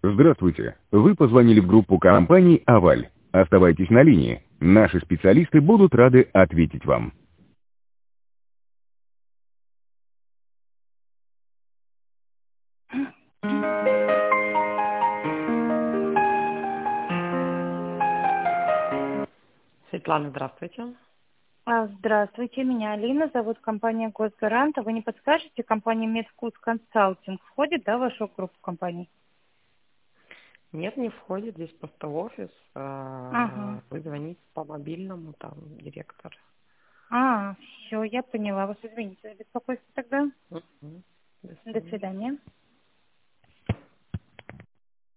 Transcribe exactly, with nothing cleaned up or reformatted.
Здравствуйте. Вы позвонили в группу компаний «Аваль». Оставайтесь на линии. Наши специалисты будут рады ответить вам. Светлана, здравствуйте. А, Здравствуйте, меня Алина, зовут компания Госгарант. А вы не подскажете, компания Медвкус Консалтинг входит, да, в вашу группу компаний? Нет, не входит, здесь просто офис. а, Ага. Вы звоните по мобильному, там, директор. А, все, я поняла. Вас извините за беспокойство тогда. Мгм. До До свидания. свидания.